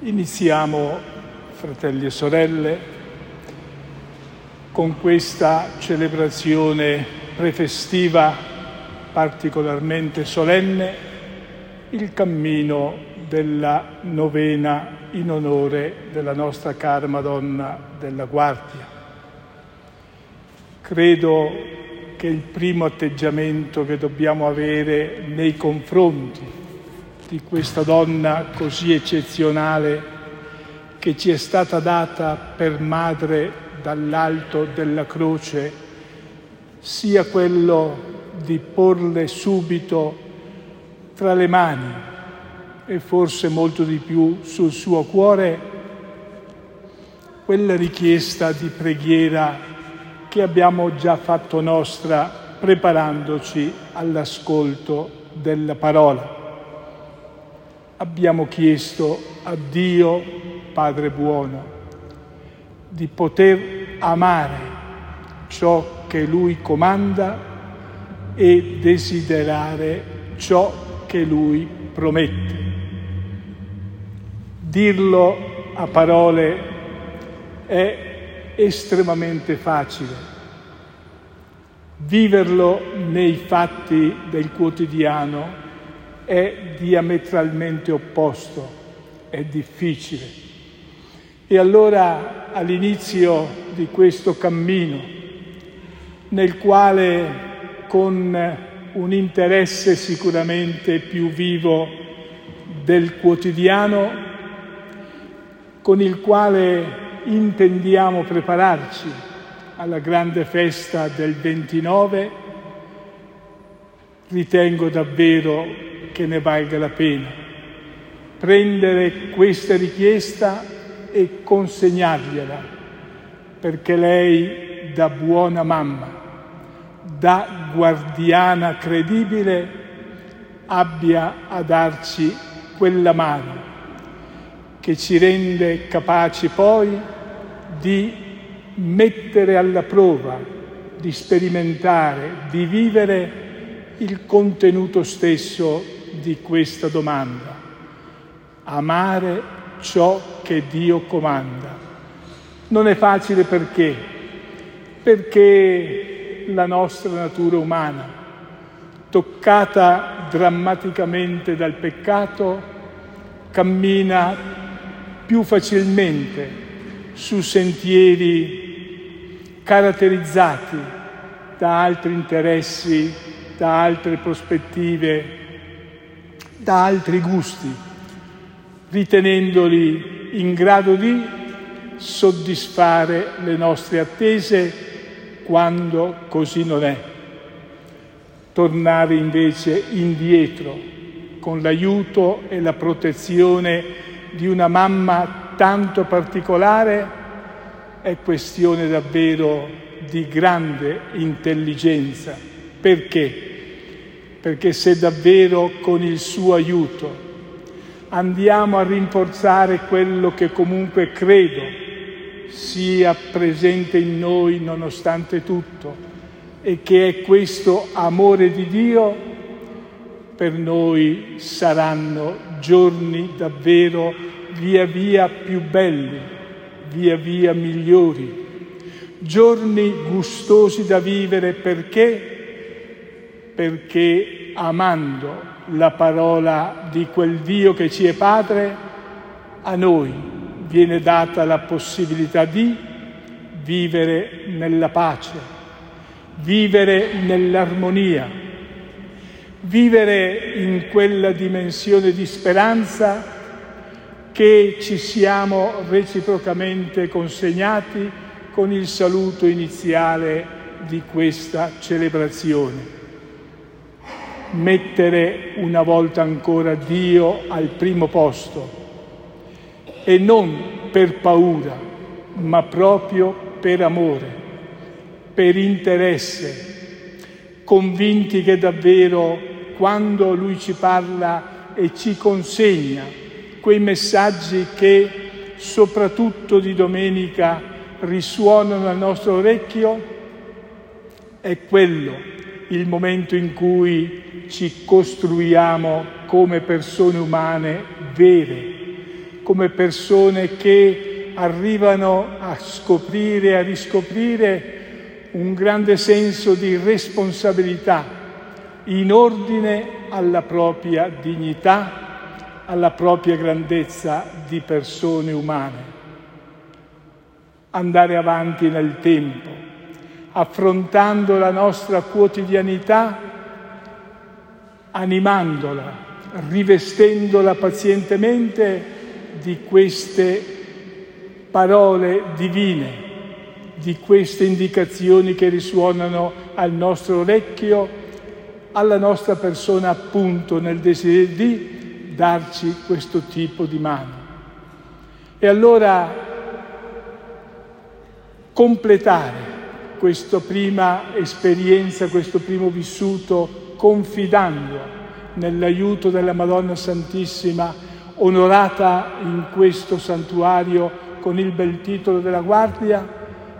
Iniziamo, fratelli e sorelle, con questa celebrazione prefestiva particolarmente solenne, il cammino della novena in onore della nostra cara Madonna della Guardia. Credo che il primo atteggiamento che dobbiamo avere nei confronti di questa donna così eccezionale che ci è stata data per madre dall'alto della croce sia quello di porle subito tra le mani e forse molto di più sul suo cuore quella richiesta di preghiera che abbiamo già fatto nostra preparandoci all'ascolto della parola. Abbiamo chiesto a Dio, Padre buono, di poter amare ciò che Lui comanda e desiderare ciò che Lui promette. Dirlo a parole è estremamente facile. Viverlo nei fatti del quotidiano è diametralmente opposto, è difficile. E allora all'inizio di questo cammino, nel quale con un interesse sicuramente più vivo del quotidiano, con il quale intendiamo prepararci alla grande festa del 29, ritengo davvero che ne valga la pena prendere questa richiesta e consegnargliela, perché lei, da buona mamma, da guardiana credibile, abbia a darci quella mano che ci rende capaci poi di mettere alla prova, di sperimentare, di vivere il contenuto stesso di questa domanda: amare ciò che Dio comanda. Non è facile perché la nostra natura umana, toccata drammaticamente dal peccato, cammina più facilmente su sentieri caratterizzati da altri interessi, da altre prospettive, da altri gusti, ritenendoli in grado di soddisfare le nostre attese quando così non è. Tornare invece indietro con l'aiuto e la protezione di una mamma tanto particolare è questione davvero di grande intelligenza. Perché? Perché se davvero con il suo aiuto andiamo a rinforzare quello che comunque credo sia presente in noi nonostante tutto, e che è questo amore di Dio, per noi saranno giorni davvero via via più belli, via via migliori, giorni gustosi da vivere. Perché amando la parola di quel Dio che ci è Padre, a noi viene data la possibilità di vivere nella pace, vivere nell'armonia, vivere in quella dimensione di speranza che ci siamo reciprocamente consegnati con il saluto iniziale di questa celebrazione. Mettere una volta ancora Dio al primo posto, e non per paura, ma proprio per amore, per interesse, convinti che davvero quando Lui ci parla e ci consegna quei messaggi che soprattutto di domenica risuonano al nostro orecchio, è quello il momento in cui ci costruiamo come persone umane vere, come persone che arrivano a scoprire e a riscoprire un grande senso di responsabilità in ordine alla propria dignità, alla propria grandezza di persone umane. Andare avanti nel tempo, affrontando la nostra quotidianità, animandola, rivestendola pazientemente di queste parole divine, di queste indicazioni che risuonano al nostro orecchio, alla nostra persona appunto nel desiderio di darci questo tipo di mano. E allora completare questa prima esperienza, questo primo vissuto, confidando nell'aiuto della Madonna Santissima, onorata in questo santuario con il bel titolo della Guardia,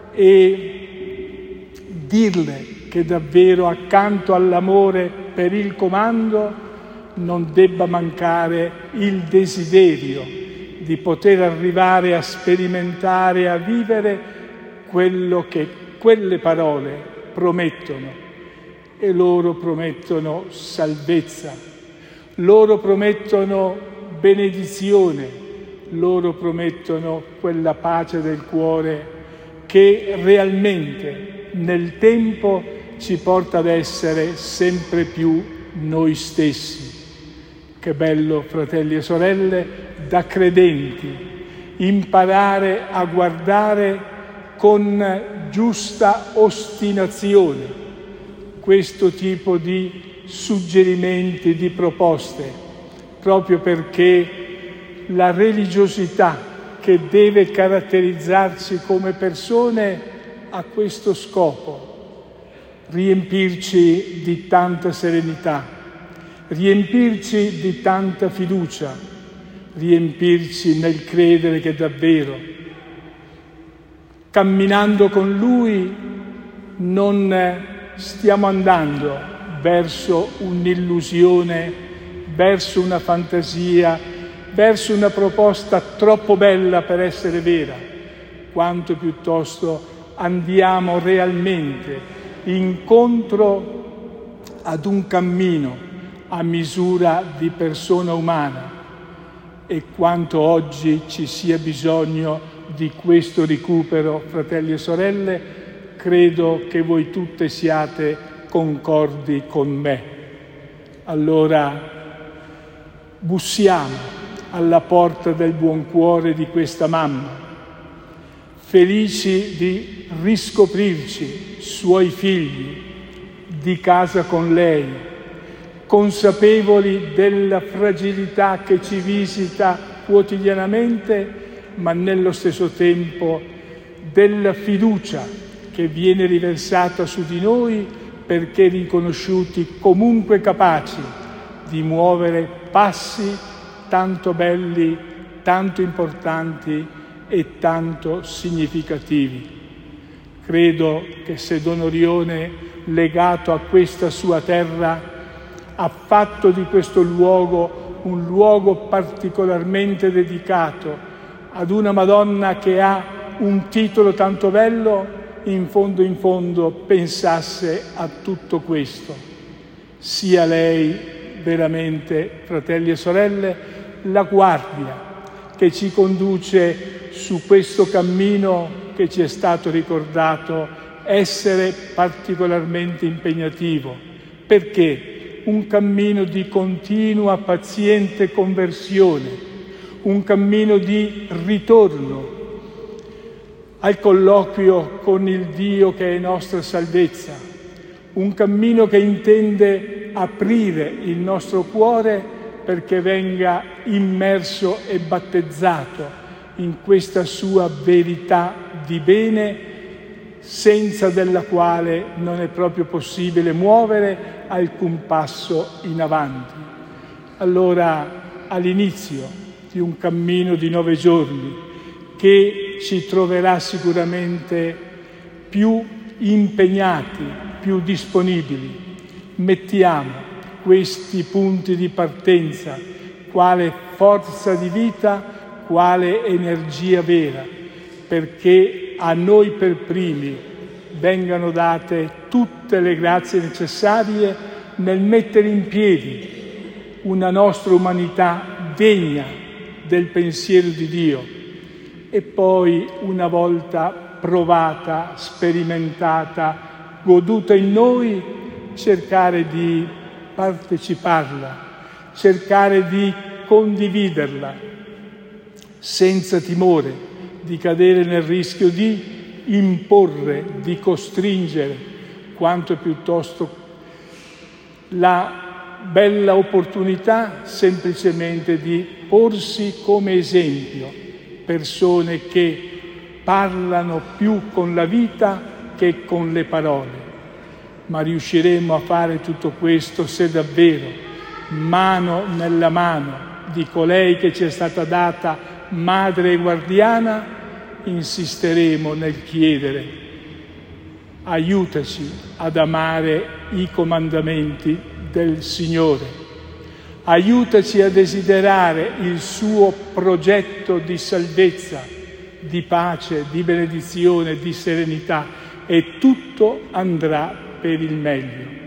e dirle che davvero accanto all'amore per il comando non debba mancare il desiderio di poter arrivare a sperimentare, a vivere quello che quelle parole promettono. E loro promettono salvezza, loro promettono benedizione, loro promettono quella pace del cuore che realmente nel tempo ci porta ad essere sempre più noi stessi. Che bello, fratelli e sorelle, da credenti, imparare a guardare con giusta ostinazione questo tipo di suggerimenti, di proposte, proprio perché la religiosità che deve caratterizzarci come persone ha questo scopo: riempirci di tanta serenità, riempirci di tanta fiducia, riempirci nel credere che davvero, camminando con Lui, non stiamo andando verso un'illusione, verso una fantasia, verso una proposta troppo bella per essere vera, quanto piuttosto andiamo realmente incontro ad un cammino a misura di persona umana, e quanto oggi ci sia bisogno di questo recupero, fratelli e sorelle, credo che voi tutte siate concordi con me. Allora bussiamo alla porta del buon cuore di questa mamma, felici di riscoprirci suoi figli, di casa con lei, consapevoli della fragilità che ci visita quotidianamente, ma nello stesso tempo della fiducia che viene riversata su di noi, perché riconosciuti comunque capaci di muovere passi tanto belli, tanto importanti e tanto significativi. Credo che se Don Orione, legato a questa sua terra, ha fatto di questo luogo un luogo particolarmente dedicato ad una Madonna che ha un titolo tanto bello, in fondo pensasse a tutto questo. Sia lei veramente, fratelli e sorelle, la guardia che ci conduce su questo cammino che ci è stato ricordato essere particolarmente impegnativo. Perché? Un cammino di continua, paziente conversione, un cammino di ritorno al colloquio con il Dio che è nostra salvezza, un cammino che intende aprire il nostro cuore perché venga immerso e battezzato in questa sua verità di bene, senza della quale non è proprio possibile muovere alcun passo in avanti. Allora, all'inizio di un cammino di 9 giorni, che ci troverà sicuramente più impegnati, più disponibili, mettiamo questi punti di partenza quale forza di vita, quale energia vera, perché a noi per primi vengano date tutte le grazie necessarie nel mettere in piedi una nostra umanità degna del pensiero di Dio e poi, una volta provata, sperimentata, goduta in noi, cercare di parteciparla, cercare di condividerla, senza timore di cadere nel rischio di imporre, di costringere, quanto piuttosto la bella opportunità semplicemente di porsi come esempio, persone che parlano più con la vita che con le parole. Ma riusciremo a fare tutto questo se davvero, mano nella mano di colei che ci è stata data madre e guardiana, insisteremo nel chiedere: aiutaci ad amare i comandamenti del Signore, aiutaci a desiderare il suo progetto di salvezza, di pace, di benedizione, di serenità, e tutto andrà per il meglio.